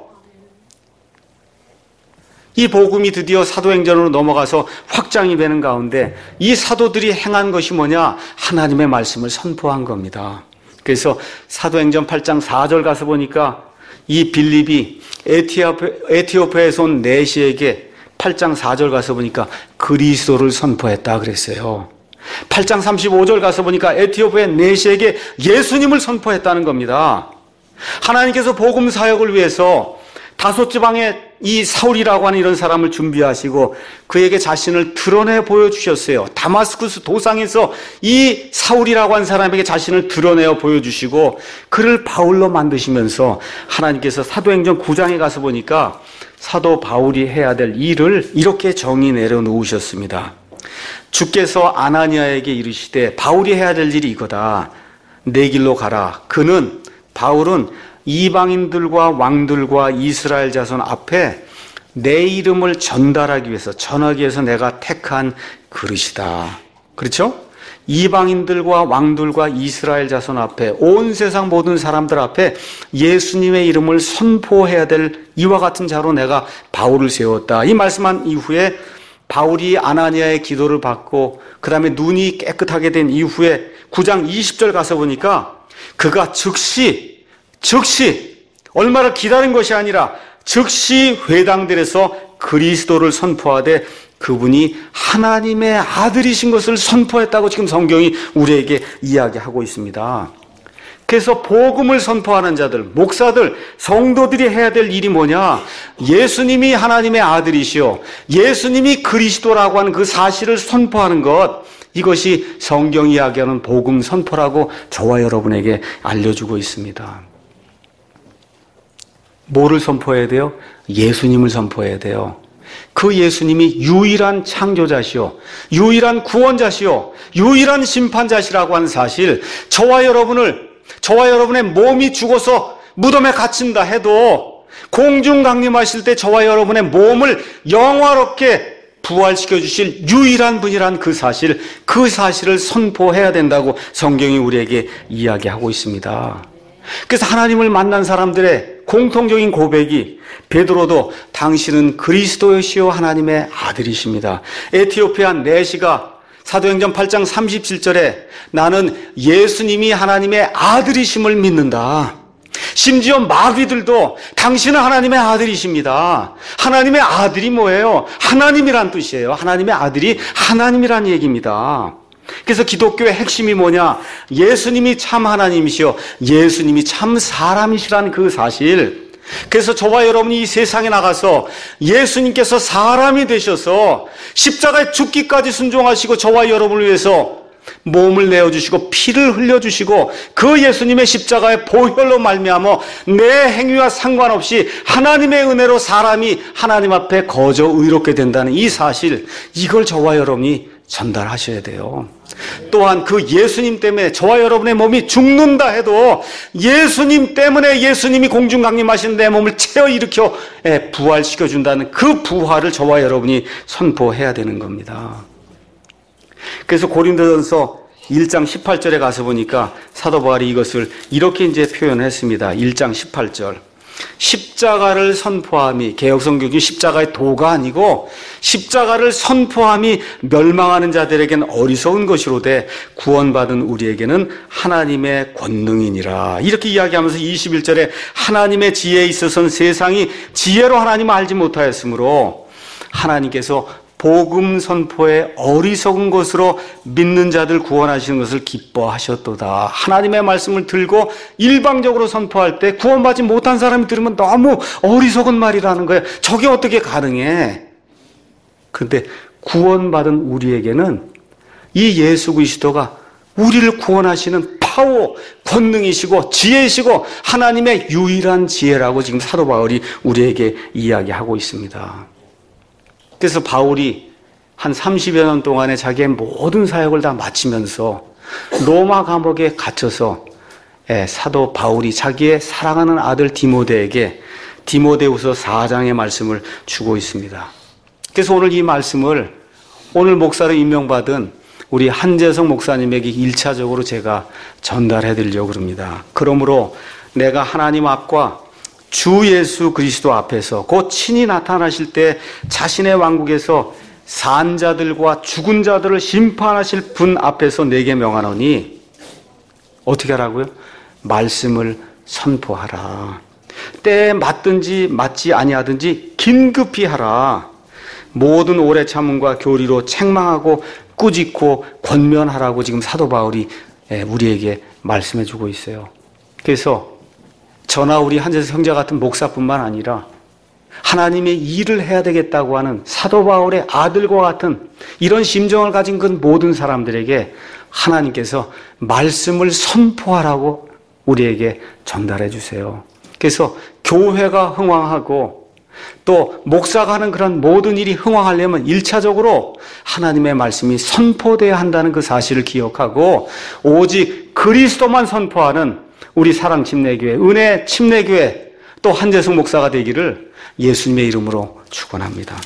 이 복음이 드디어 사도행전으로 넘어가서 확장이 되는 가운데 이 사도들이 행한 것이 뭐냐? 하나님의 말씀을 선포한 겁니다. 그래서 사도행전 팔 장 사 절 가서 보니까 이 빌립이 에티오피아에서 온 내시에게 팔 장 사 절 가서 보니까 그리스도를 선포했다 그랬어요. 팔 장 삼십오 절 가서 보니까 에티오피아 내시에게 예수님을 선포했다는 겁니다. 하나님께서 복음 사역을 위해서 다섯 지방에 이 사울이라고 하는 이런 사람을 준비하시고 그에게 자신을 드러내 보여주셨어요. 다마스쿠스 도상에서 이 사울이라고 하는 사람에게 자신을 드러내어 보여주시고 그를 바울로 만드시면서 하나님께서 사도행전 구 장에 가서 보니까 사도 바울이 해야 될 일을 이렇게 정의 내려놓으셨습니다. 주께서 아나니아에게 이르시되 바울이 해야 될 일이 이거다. 내 길로 가라. 그는 바울은 이방인들과 왕들과 이스라엘 자손 앞에 내 이름을 전달하기 위해서 전하기 위해서 내가 택한 그릇이다. 그렇죠? 이방인들과 왕들과 이스라엘 자손 앞에 온 세상 모든 사람들 앞에 예수님의 이름을 선포해야 될 이와 같은 자로 내가 바울을 세웠다. 이 말씀한 이후에 바울이 아나니아의 기도를 받고 그 다음에 눈이 깨끗하게 된 이후에 구 장 이십 절 가서 보니까 그가 즉시 즉시 얼마를 기다린 것이 아니라 즉시 회당들에서 그리스도를 선포하되 그분이 하나님의 아들이신 것을 선포했다고 지금 성경이 우리에게 이야기하고 있습니다. 그래서 복음을 선포하는 자들, 목사들, 성도들이 해야 될 일이 뭐냐? 예수님이 하나님의 아들이시오, 예수님이 그리스도라고 하는 그 사실을 선포하는 것, 이것이 성경이 이야기하는 복음 선포라고 저와 여러분에게 알려주고 있습니다. 뭐를 선포해야 돼요? 예수님을 선포해야 돼요. 그 예수님이 유일한 창조자시오, 유일한 구원자시오, 유일한 심판자시라고 하는 사실, 저와 여러분을, 저와 여러분의 몸이 죽어서 무덤에 갇힌다 해도 공중 강림하실 때 저와 여러분의 몸을 영화롭게 부활시켜 주실 유일한 분이란 그 사실, 그 사실을 선포해야 된다고 성경이 우리에게 이야기하고 있습니다. 그래서 하나님을 만난 사람들의 공통적인 고백이, 베드로도 당신은 그리스도시요 하나님의 아들이십니다. 에티오피아 내시가 사도행전 팔 장 삼십칠 절에 나는 예수님이 하나님의 아들이심을 믿는다. 심지어 마귀들도 당신은 하나님의 아들이십니다. 하나님의 아들이 뭐예요? 하나님이란 뜻이에요. 하나님의 아들이 하나님이란 얘기입니다. 그래서 기독교의 핵심이 뭐냐? 예수님이 참 하나님이시요, 예수님이 참 사람이시라는 그 사실. 그래서 저와 여러분이 이 세상에 나가서 예수님께서 사람이 되셔서 십자가에 죽기까지 순종하시고 저와 여러분을 위해서 몸을 내어주시고 피를 흘려주시고 그 예수님의 십자가의 보혈로 말미암아 내 행위와 상관없이 하나님의 은혜로 사람이 하나님 앞에 거저 의롭게 된다는 이 사실, 이걸 저와 여러분이 전달하셔야 돼요. 또한 그 예수님 때문에 저와 여러분의 몸이 죽는다 해도 예수님 때문에, 예수님이 공중 강림하신 내 몸을 채워 일으켜 부활시켜 준다는 그 부활을 저와 여러분이 선포해야 되는 겁니다. 그래서 고린도전서 일 장 십팔 절에 가서 보니까 사도 바울이 이것을 이렇게 이제 표현했습니다. 일 장 십팔 절. 십자가를 선포함이, 개역성경이 십자가의 도가 아니고 십자가를 선포함이 멸망하는 자들에게는 어리석은 것이로되 구원받은 우리에게는 하나님의 권능이니라. 이렇게 이야기하면서 이십일 절에 하나님의 지혜에 있어서는 세상이 지혜로 하나님을 알지 못하였으므로 하나님께서 복음 선포에 어리석은 것으로 믿는 자들 구원하시는 것을 기뻐하셨도다. 하나님의 말씀을 들고 일방적으로 선포할 때 구원받지 못한 사람이 들으면 너무 어리석은 말이라는 거예요. 저게 어떻게 가능해? 그런데 구원받은 우리에게는 이 예수 그리스도가 우리를 구원하시는 파워, 권능이시고 지혜이시고 하나님의 유일한 지혜라고 지금 사도 바울이 우리에게 이야기하고 있습니다. 그래서 바울이 한 삼십여 년 동안에 자기의 모든 사역을 다 마치면서 로마 감옥에 갇혀서 사도 바울이 자기의 사랑하는 아들 디모데에게 디모데후서 사 장의 말씀을 주고 있습니다. 그래서 오늘 이 말씀을 오늘 목사로 임명받은 우리 한재성 목사님에게 일차적으로 제가 전달해 드리려고 합니다. 그러므로 내가 하나님 앞과 주 예수 그리스도 앞에서 곧 친히 나타나실 때 자신의 왕국에서 산 자들과 죽은 자들을 심판하실 분 앞에서 내게 명하노니 어떻게 하라고요? 말씀을 선포하라. 때에 맞든지 맞지 아니하든지 긴급히 하라. 모든 오래 참음과 교리로 책망하고 꾸짖고 권면하라고 지금 사도 바울이 우리에게 말씀해 주고 있어요. 그래서 저나 우리 한재석 형제 같은 목사뿐만 아니라 하나님의 일을 해야 되겠다고 하는 사도 바울의 아들과 같은 이런 심정을 가진 그 모든 사람들에게 하나님께서 말씀을 선포하라고 우리에게 전달해 주세요. 그래서 교회가 흥왕하고 또 목사가 하는 그런 모든 일이 흥왕하려면 일차적으로 하나님의 말씀이 선포되어야 한다는 그 사실을 기억하고 오직 그리스도만 선포하는 우리 사랑 침례교회, 은혜 침례교회 또 한재승 목사가 되기를 예수님의 이름으로 축원합니다.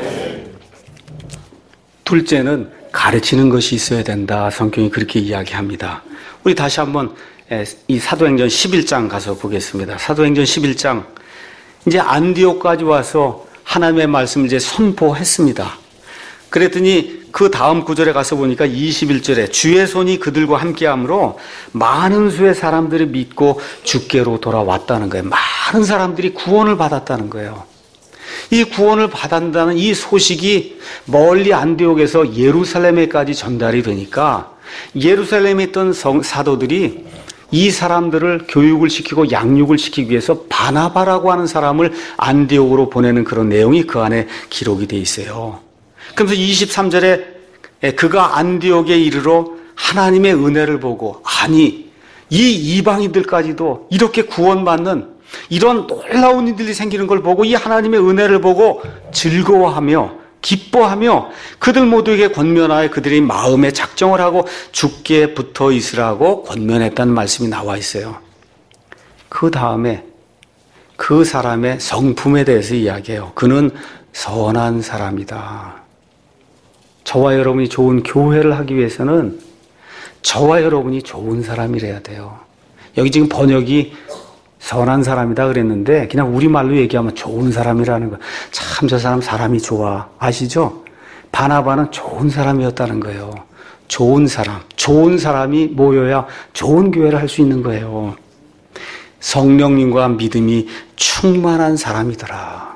둘째는 가르치는 것이 있어야 된다. 성경이 그렇게 이야기합니다. 우리 다시 한번 이 사도행전 십일 장 가서 보겠습니다. 사도행전 십일 장, 이제 안디옥까지 와서 하나님의 말씀을 이제 선포했습니다. 그랬더니 그 다음 구절에 가서 보니까 이십일 절에 주의 손이 그들과 함께함으로 많은 수의 사람들이 믿고 주께로 돌아왔다는 거예요. 많은 사람들이 구원을 받았다는 거예요. 이 구원을 받았다는 이 소식이 멀리 안디옥에서 예루살렘에까지 전달이 되니까 예루살렘에 있던 성, 사도들이 이 사람들을 교육을 시키고 양육을 시키기 위해서 바나바라고 하는 사람을 안디옥으로 보내는 그런 내용이 그 안에 기록이 돼 있어요. 그러면서 이십삼 절에 그가 안디옥에 이르러 하나님의 은혜를 보고 아니 이 이방인들까지도 이렇게 구원받는 이런 놀라운 일들이 생기는 걸 보고 이 하나님의 은혜를 보고 즐거워하며 기뻐하며 그들 모두에게 권면하여 그들의 마음에 작정을 하고 주께 붙어 있으라고 권면했다는 말씀이 나와 있어요. 그 다음에 그 사람의 성품에 대해서 이야기해요. 그는 선한 사람이다. 저와 여러분이 좋은 교회를 하기 위해서는 저와 여러분이 좋은 사람이래야 돼요. 여기 지금 번역이 선한 사람이다 그랬는데 그냥 우리말로 얘기하면 좋은 사람이라는 거예요. 참 저 사람 사람이 좋아. 아시죠? 바나바는 좋은 사람이었다는 거예요. 좋은 사람. 좋은 사람이 모여야 좋은 교회를 할 수 있는 거예요. 성령님과 믿음이 충만한 사람이더라.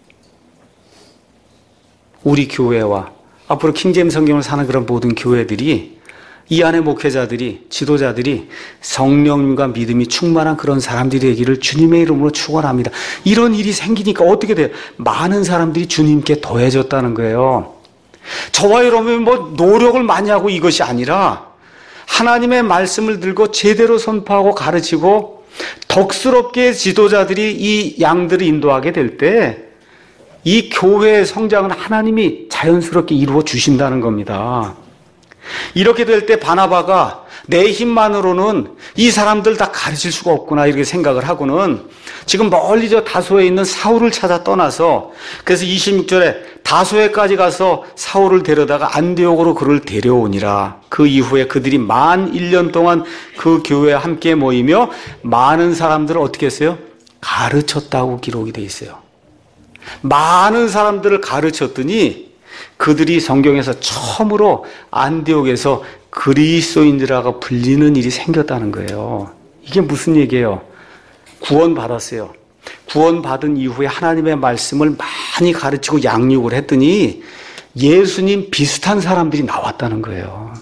우리 교회와 앞으로 킹제임스 성경을 사는 그런 모든 교회들이 이 안에 목회자들이 지도자들이 성령님과 믿음이 충만한 그런 사람들이 되기를 주님의 이름으로 축원합니다. 이런 일이 생기니까 어떻게 돼요? 많은 사람들이 주님께 더해졌다는 거예요. 저와 여러분이 뭐 노력을 많이 하고 이것이 아니라 하나님의 말씀을 들고 제대로 선포하고 가르치고 덕스럽게 지도자들이 이 양들을 인도하게 될 때 이 교회의 성장은 하나님이 자연스럽게 이루어 주신다는 겁니다. 이렇게 될 때 바나바가 내 힘만으로는 이 사람들 다 가르칠 수가 없구나 이렇게 생각을 하고는 지금 멀리 저 다소에 있는 사울을 찾아 떠나서 그래서 이십육 절에 다소에까지 가서 사울을 데려다가 안디옥으로 그를 데려오니라. 그 이후에 그들이 만 일 년 동안 그 교회에 함께 모이며 많은 사람들을 어떻게 했어요? 가르쳤다고 기록이 돼 있어요. 많은 사람들을 가르쳤더니 그들이 성경에서 처음으로 안디옥에서 그리스도인들하고 불리는 일이 생겼다는 거예요. 이게 무슨 얘기예요? 구원받았어요. 구원받은 이후에 하나님의 말씀을 많이 가르치고 양육을 했더니 예수님 비슷한 사람들이 나왔다는 거예요.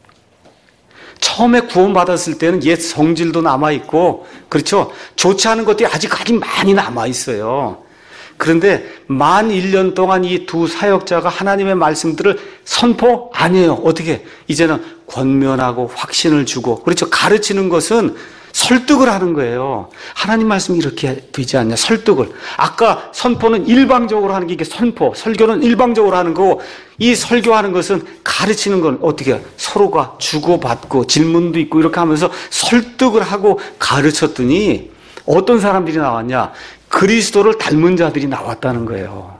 처음에 구원받았을 때는 옛 성질도 남아있고 그렇죠? 좋지 않은 것들이 아직까지 많이 남아있어요. 그런데 만 일 년 동안 이 두 사역자가 하나님의 말씀들을 선포 안 해요. 어떻게? 이제는 권면하고 확신을 주고 그렇죠. 가르치는 것은 설득을 하는 거예요. 하나님 말씀이 이렇게 되지 않냐. 설득을. 아까 선포는 일방적으로 하는 게 이게 선포. 설교는 일방적으로 하는 거고 이 설교하는 것은 가르치는 건 어떻게 해요? 서로가 주고받고 질문도 있고 이렇게 하면서 설득을 하고 가르쳤더니 어떤 사람들이 나왔냐. 그리스도를 닮은 자들이 나왔다는 거예요.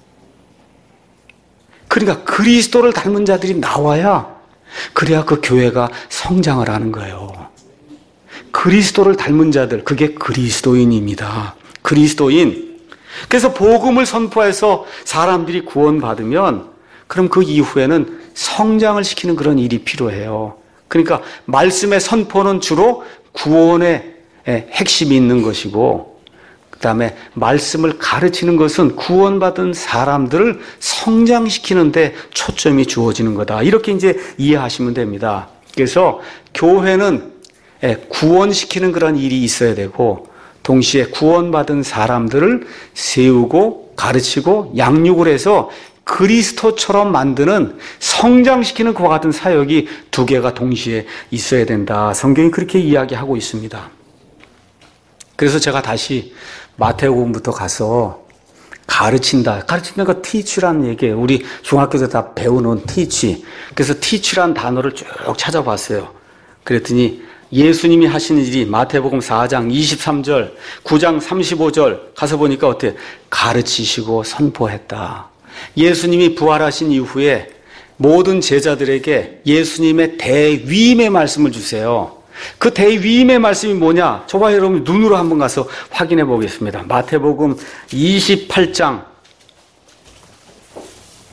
그러니까 그리스도를 닮은 자들이 나와야 그래야 그 교회가 성장을 하는 거예요. 그리스도를 닮은 자들, 그게 그리스도인입니다. 그리스도인. 그래서 복음을 선포해서 사람들이 구원받으면 그럼 그 이후에는 성장을 시키는 그런 일이 필요해요. 그러니까 말씀의 선포는 주로 구원의 핵심이 있는 것이고 그 다음에 말씀을 가르치는 것은 구원받은 사람들을 성장시키는데 초점이 주어지는 거다. 이렇게 이제 이해하시면 됩니다. 그래서 교회는 구원시키는 그런 일이 있어야 되고 동시에 구원받은 사람들을 세우고 가르치고 양육을 해서 그리스도처럼 만드는 성장시키는 그와 같은 사역이 두 개가 동시에 있어야 된다. 성경이 그렇게 이야기하고 있습니다. 그래서 제가 다시 마태복음부터 가서 가르친다. 가르친다는 거 teach라는 얘기예요. 우리 중학교 때 다 배우는 teach. 그래서 teach라는 단어를 쭉 찾아봤어요. 그랬더니 예수님이 하시는 일이 마태복음 사 장 이십삼 절, 구 장 삼십오 절 가서 보니까 어때요? 가르치시고 선포했다. 예수님이 부활하신 이후에 모든 제자들에게 예수님의 대위임의 말씀을 주세요. 그 대위임의 말씀이 뭐냐? 저와 여러분 눈으로 한번 가서 확인해 보겠습니다. 마태복음 이십팔 장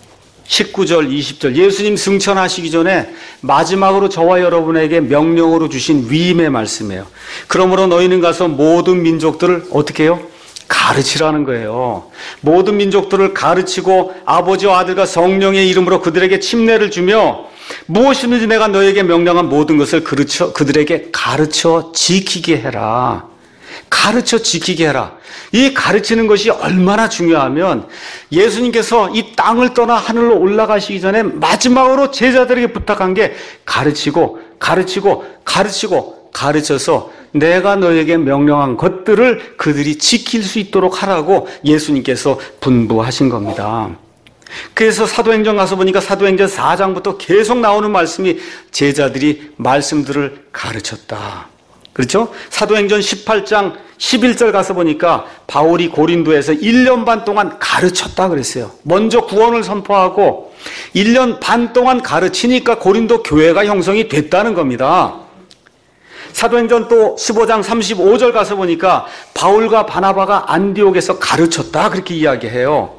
십구 절, 이십 절 예수님 승천하시기 전에 마지막으로 저와 여러분에게 명령으로 주신 위임의 말씀이에요. 그러므로 너희는 가서 모든 민족들을 어떻게 해요? 가르치라는 거예요. 모든 민족들을 가르치고 아버지와 아들과 성령의 이름으로 그들에게 침례를 주며 무엇이든지 내가 너에게 명령한 모든 것을 가르쳐, 그들에게 가르쳐 지키게 해라. 가르쳐 지키게 해라. 이 가르치는 것이 얼마나 중요하면 예수님께서 이 땅을 떠나 하늘로 올라가시기 전에 마지막으로 제자들에게 부탁한 게 가르치고 가르치고 가르치고 가르쳐서 내가 너에게 명령한 것들을 그들이 지킬 수 있도록 하라고 예수님께서 분부하신 겁니다. 그래서 사도행전 가서 보니까 사도행전 사 장부터 계속 나오는 말씀이 제자들이 말씀들을 가르쳤다. 그렇죠? 사도행전 십팔 장 십일 절 가서 보니까 바울이 고린도에서 일 년 반 동안 가르쳤다 그랬어요. 먼저 구원을 선포하고 일 년 반 동안 가르치니까 고린도 교회가 형성이 됐다는 겁니다. 사도행전 또 십오 장 삼십오 절 가서 보니까 바울과 바나바가 안디옥에서 가르쳤다 그렇게 이야기해요.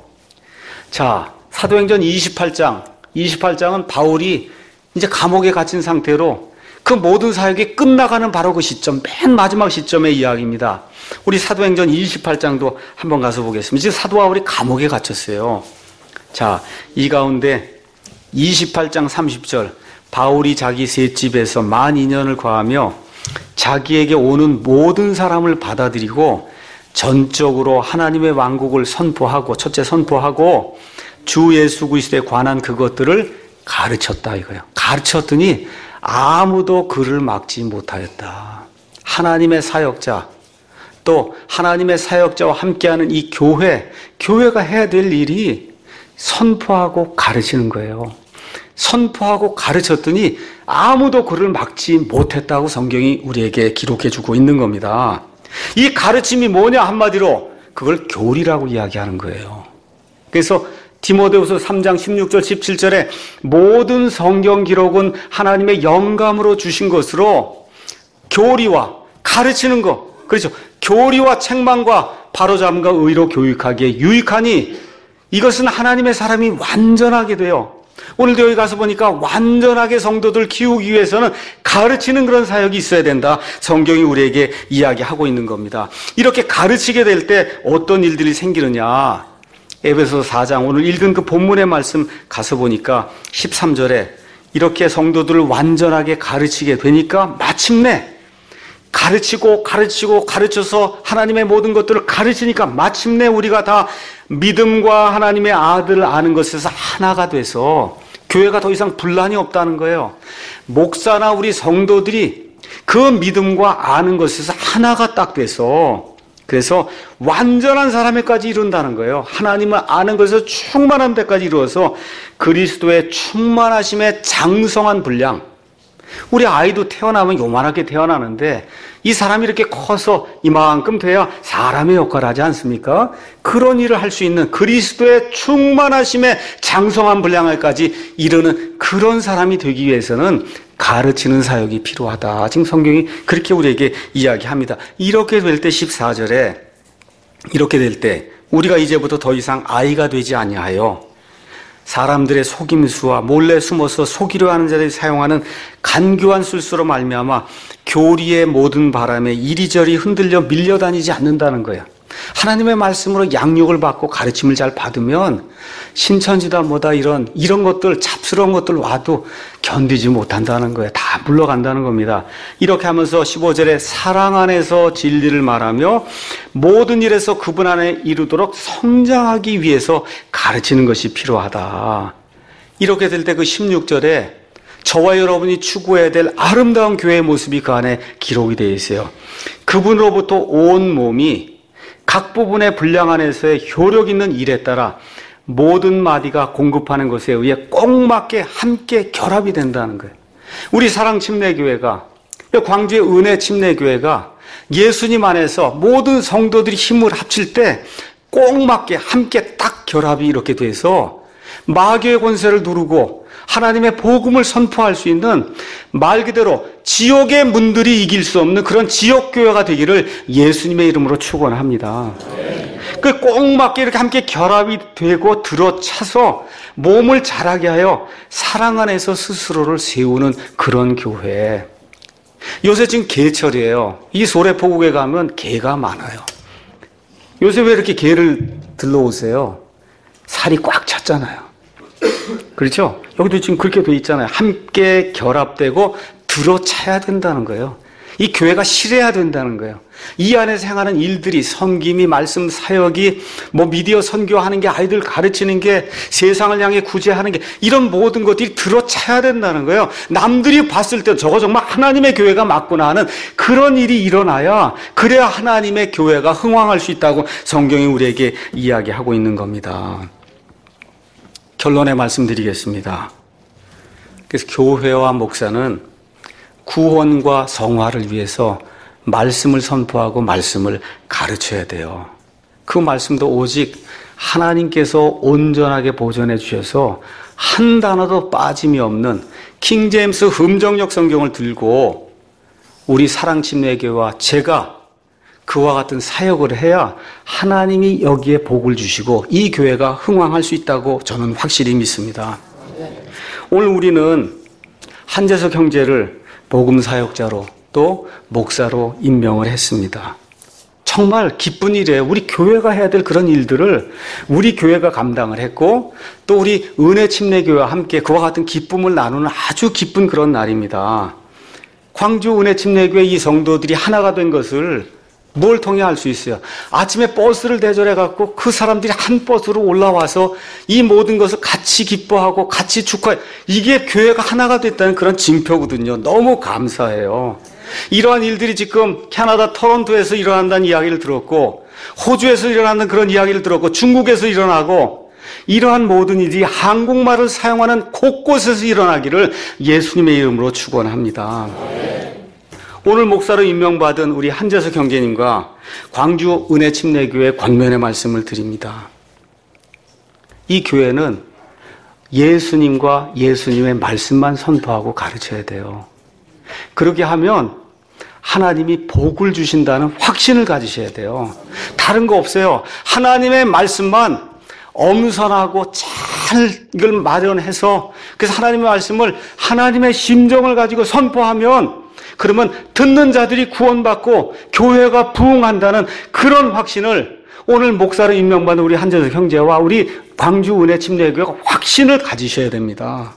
자, 사도행전 이십팔 장, 이십팔 장은 바울이 이제 감옥에 갇힌 상태로 그 모든 사역이 끝나가는 바로 그 시점, 맨 마지막 시점의 이야기입니다. 우리 사도행전 이십팔 장도 한번 가서 보겠습니다. 지금 사도 바울이 감옥에 갇혔어요. 자, 이 가운데 이십팔 장 삼십 절 바울이 자기 셋집에서 만 이 년을 거하며 자기에게 오는 모든 사람을 받아들이고 전적으로 하나님의 왕국을 선포하고 첫째 선포하고 주 예수 그리스도에 관한 그것들을 가르쳤다 이거예요. 가르쳤더니 아무도 그를 막지 못하였다. 하나님의 사역자 또 하나님의 사역자와 함께하는 이 교회, 교회가 해야 될 일이 선포하고 가르치는 거예요. 선포하고 가르쳤더니 아무도 그를 막지 못했다고 성경이 우리에게 기록해 주고 있는 겁니다. 이 가르침이 뭐냐 한마디로 그걸 교리라고 이야기하는 거예요. 그래서 디모데후서 삼 장 십육 절 십칠 절에 모든 성경 기록은 하나님의 영감으로 주신 것으로 교리와 가르치는 것, 그렇죠. 교리와 책망과 바로잡음과 의로 교육하기에 유익하니 이것은 하나님의 사람이 완전하게 돼요. 오늘도 여기 가서 보니까 완전하게 성도들 키우기 위해서는 가르치는 그런 사역이 있어야 된다. 성경이 우리에게 이야기하고 있는 겁니다. 이렇게 가르치게 될 때 어떤 일들이 생기느냐. 에베소서 사 장 오늘 읽은 그 본문의 말씀 가서 보니까 십삼 절에 이렇게 성도들을 완전하게 가르치게 되니까 마침내 가르치고 가르치고 가르쳐서 하나님의 모든 것들을 가르치니까 마침내 우리가 다 믿음과 하나님의 아들을 아는 것에서 하나가 돼서 교회가 더 이상 분란이 없다는 거예요. 목사나 우리 성도들이 그 믿음과 아는 것에서 하나가 딱 돼서 그래서 완전한 사람에까지 이룬다는 거예요. 하나님을 아는 것에서 충만한 데까지 이루어서 그리스도의 충만하심의 장성한 분량. 우리 아이도 태어나면 요만하게 태어나는데 이 사람이 이렇게 커서 이만큼 돼야 사람의 역할을 하지 않습니까? 그런 일을 할 수 있는 그리스도의 충만하심의 장성한 분량을까지 이르는 그런 사람이 되기 위해서는 가르치는 사역이 필요하다. 지금 성경이 그렇게 우리에게 이야기합니다. 이렇게 될 때 십사 절에 이렇게 될 때 우리가 이제부터 더 이상 아이가 되지 아니하여 사람들의 속임수와 몰래 숨어서 속이려 하는 자들이 사용하는 간교한 술수로 말미암아 교리의 모든 바람에 이리저리 흔들려 밀려다니지 않는다는 거예요. 하나님의 말씀으로 양육을 받고 가르침을 잘 받으면 신천지다 뭐다 이런 이런 것들 잡스러운 것들 와도 견디지 못한다는 거예요. 다 물러간다는 겁니다. 이렇게 하면서 십오 절에 사랑 안에서 진리를 말하며 모든 일에서 그분 안에 이루도록 성장하기 위해서 가르치는 것이 필요하다. 이렇게 될 때 그 십육 절에 저와 여러분이 추구해야 될 아름다운 교회의 모습이 그 안에 기록이 되어 있어요. 그분으로부터 온 몸이 각 부분의 분량 안에서의 효력 있는 일에 따라 모든 마디가 공급하는 것에 의해 꼭 맞게 함께 결합이 된다는 거예요. 우리 사랑침례교회가, 광주의 은혜 침례교회가 예수님 안에서 모든 성도들이 힘을 합칠 때 꼭 맞게 함께 딱 결합이 이렇게 돼서 마귀의 권세를 누르고 하나님의 복음을 선포할 수 있는 말 그대로 지옥의 문들이 이길 수 없는 그런 지옥교회가 되기를 예수님의 이름으로 축원합니다. 그 꼭 맞게 이렇게 함께 결합이 되고 들어차서 몸을 자라게 하여 사랑 안에서 스스로를 세우는 그런 교회. 요새 지금 개철이에요. 이 소래포구에 가면 개가 많아요. 요새 왜 이렇게 개를 들러오세요? 살이 꽉 찼잖아요. 그렇죠? 여기도 지금 그렇게 돼 있잖아요. 함께 결합되고 들어차야 된다는 거예요. 이 교회가 실해야 된다는 거예요. 이 안에서 행하는 일들이, 섬김이, 말씀 사역이, 뭐 미디어 선교하는 게, 아이들 가르치는 게, 세상을 향해 구제하는 게, 이런 모든 것들이 들어차야 된다는 거예요. 남들이 봤을 때 저거 정말 하나님의 교회가 맞구나 하는 그런 일이 일어나야, 그래야 하나님의 교회가 흥왕할 수 있다고 성경이 우리에게 이야기하고 있는 겁니다. 결론에 말씀드리겠습니다. 그래서 교회와 목사는 구원과 성화를 위해서 말씀을 선포하고 말씀을 가르쳐야 돼요. 그 말씀도 오직 하나님께서 온전하게 보존해 주셔서 한 단어도 빠짐이 없는 킹제임스 흠정역 성경을 들고 우리 사랑침례교회와 제가 그와 같은 사역을 해야 하나님이 여기에 복을 주시고 이 교회가 흥왕할 수 있다고 저는 확실히 믿습니다. 오늘 우리는 한재석 형제를 복음사역자로 또 목사로 임명을 했습니다. 정말 기쁜 일이에요. 우리 교회가 해야 될 그런 일들을 우리 교회가 감당을 했고 또 우리 은혜침례교회와 함께 그와 같은 기쁨을 나누는 아주 기쁜 그런 날입니다. 광주 은혜침례교회 이 성도들이 하나가 된 것을 뭘 통해 알 수 있어요? 아침에 버스를 대절해갖고 그 사람들이 한 버스로 올라와서 이 모든 것을 같이 기뻐하고 같이 축하해. 이게 교회가 하나가 됐다는 그런 징표거든요. 너무 감사해요. 이러한 일들이 지금 캐나다 토론토에서 일어난다는 이야기를 들었고 호주에서 일어나는 그런 이야기를 들었고 중국에서 일어나고 이러한 모든 일이 한국말을 사용하는 곳곳에서 일어나기를 예수님의 이름으로 축원합니다. 오늘 목사로 임명받은 우리 한재석 형제님과 광주 은혜침례교회 권면의 말씀을 드립니다. 이 교회는 예수님과 예수님의 말씀만 선포하고 가르쳐야 돼요. 그렇게 하면 하나님이 복을 주신다는 확신을 가지셔야 돼요. 다른 거 없어요. 하나님의 말씀만 엄선하고 잘 이걸 마련해서 그래서 하나님의 말씀을 하나님의 심정을 가지고 선포하면 그러면 듣는 자들이 구원받고 교회가 부흥한다는 그런 확신을 오늘 목사로 임명받은 우리 한재석 형제와 우리 광주 은혜침례교회가 확신을 가지셔야 됩니다.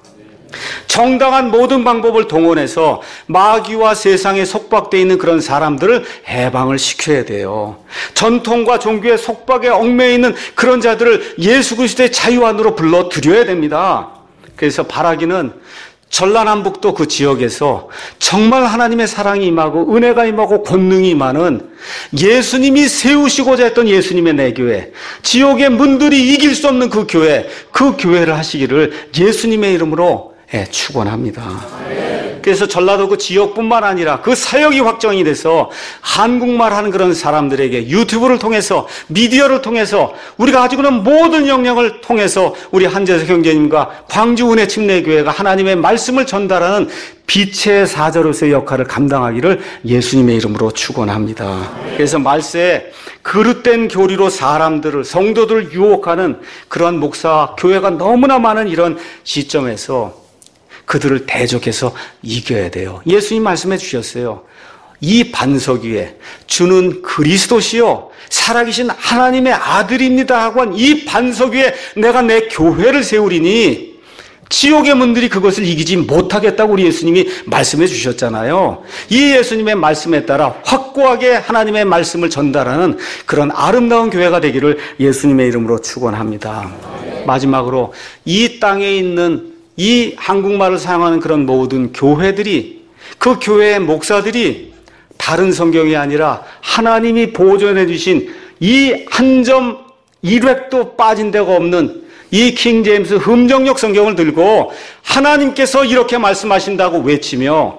정당한 모든 방법을 동원해서 마귀와 세상에 속박되어 있는 그런 사람들을 해방을 시켜야 돼요. 전통과 종교의 속박에 얽매여 있는 그런 자들을 예수 그리스도의 자유 안으로 불러들여야 됩니다. 그래서 바라기는 전라남북도 그 지역에서 정말 하나님의 사랑이 임하고 은혜가 임하고 권능이 임하는 예수님이 세우시고자 했던 예수님의 내 교회, 지옥의 문들이 이길 수 없는 그 교회, 그 교회를 하시기를 예수님의 이름으로 축원합니다. 그래서 전라도 그 지역뿐만 아니라 그 사역이 확정이 돼서 한국말 하는 그런 사람들에게 유튜브를 통해서 미디어를 통해서 우리가 가지고 있는 모든 역량을 통해서 우리 한재석 형제님과 광주 은혜침례교회가 하나님의 말씀을 전달하는 빛의 사자로서의 역할을 감당하기를 예수님의 이름으로 축원합니다. 그래서 말세에 그릇된 교리로 사람들을 성도들을 유혹하는 그러한 목사 교회가 너무나 많은 이런 시점에서 그들을 대적해서 이겨야 돼요. 예수님 말씀해 주셨어요. 이 반석 위에 주는 그리스도시요 살아계신 하나님의 아들입니다 하고 한 이 반석 위에 내가 내 교회를 세우리니 지옥의 문들이 그것을 이기지 못하겠다고 우리 예수님이 말씀해 주셨잖아요. 이 예수님의 말씀에 따라 확고하게 하나님의 말씀을 전달하는 그런 아름다운 교회가 되기를 예수님의 이름으로 축원합니다. 마지막으로 이 땅에 있는 이 한국말을 사용하는 그런 모든 교회들이 그 교회의 목사들이 다른 성경이 아니라 하나님이 보존해 주신 이 한 점 일 획도 빠진 데가 없는 이 킹제임스 흠정역 성경을 들고 하나님께서 이렇게 말씀하신다고 외치며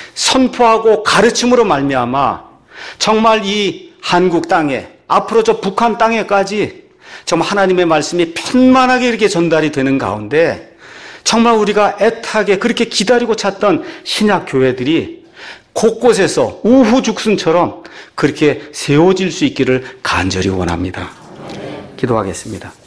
선포하고 가르침으로 말미암아 정말 이 한국 땅에 앞으로 저 북한 땅에까지 정말 하나님의 말씀이 편만하게 이렇게 전달이 되는 가운데 정말 우리가 애타게 그렇게 기다리고 찾던 신약 교회들이 곳곳에서 우후죽순처럼 그렇게 세워질 수 있기를 간절히 원합니다. 기도하겠습니다.